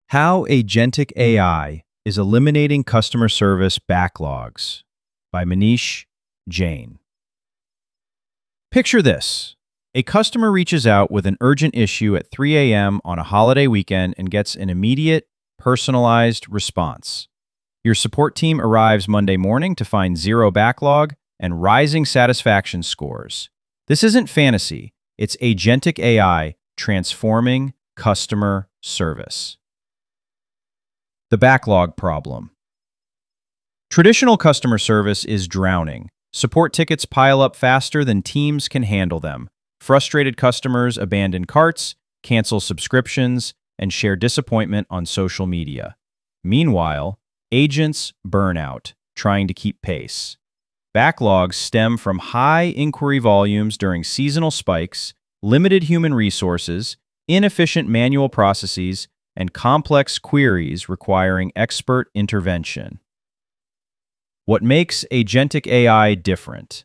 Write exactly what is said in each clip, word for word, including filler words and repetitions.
How Agentic A I is Eliminating Customer Service Backlogs by Manish Jain. Picture this. A customer reaches out with an urgent issue at three a m on a holiday weekend and gets an immediate, personalized response. Your support team arrives Monday morning to find zero backlog and rising satisfaction scores. This isn't fantasy, it's Agentic A I transforming customer service. The backlog problem. Traditional customer service is drowning. Support tickets pile up faster than teams can handle them. Frustrated customers abandon carts, cancel subscriptions, and share disappointment on social media. Meanwhile, agents burn out, trying to keep pace. Backlogs stem from high inquiry volumes during seasonal spikes, limited human resources, inefficient manual processes, and complex queries requiring expert intervention. What makes Agentic A I different?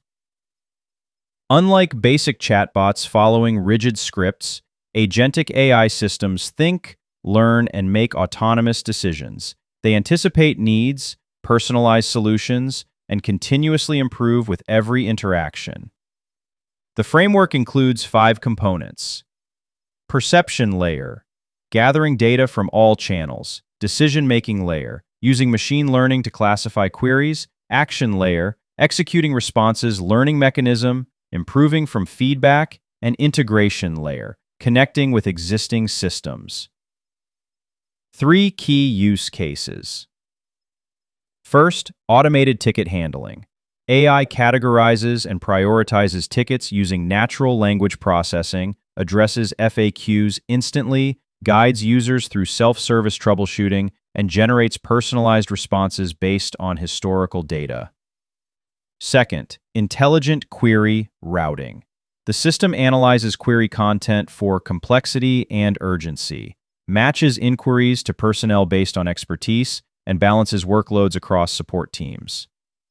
Unlike basic chatbots following rigid scripts, Agentic A I systems think, learn, and make autonomous decisions. They anticipate needs, personalize solutions, and continuously improve with every interaction. The framework includes five components. Perception layer, gathering data from all channels. Decision-making layer, using machine learning to classify queries. Action layer, executing responses. Learning mechanism, improving from feedback. And integration layer, connecting with existing systems. Three key use cases. First, automated ticket handling. A I categorizes and prioritizes tickets using natural language processing, addresses F A Qs instantly, guides users through self-service troubleshooting, and generates personalized responses based on historical data. Second, intelligent query routing. The system analyzes query content for complexity and urgency, matches inquiries to personnel based on expertise, and balances workloads across support teams.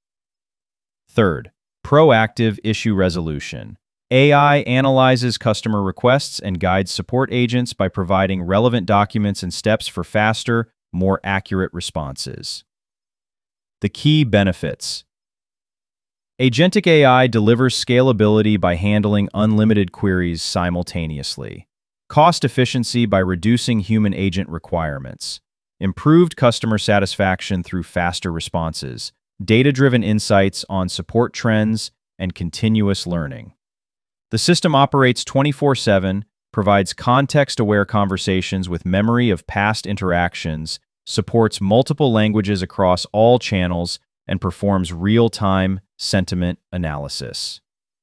Third, proactive issue resolution. A I analyzes customer requests and guides support agents by providing relevant documents and steps for faster, more accurate responses. The key benefits. Agentic A I delivers scalability by handling unlimited queries simultaneously. Cost efficiency by reducing human agent requirements. Improved customer satisfaction through faster responses. Data-driven insights on support trends and continuous learning. The system operates twenty-four seven, provides context-aware conversations with memory of past interactions, supports multiple languages across all channels, and performs real-time sentiment analysis.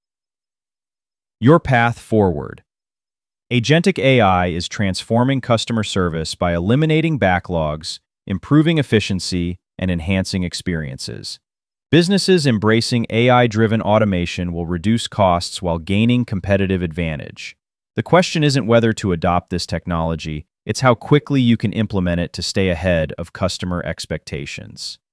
Your path forward. Agentic A I is transforming customer service by eliminating backlogs, improving efficiency, and enhancing experiences. Businesses embracing A I-driven automation will reduce costs while gaining competitive advantage. The question isn't whether to adopt this technology, it's how quickly you can implement it to stay ahead of customer expectations.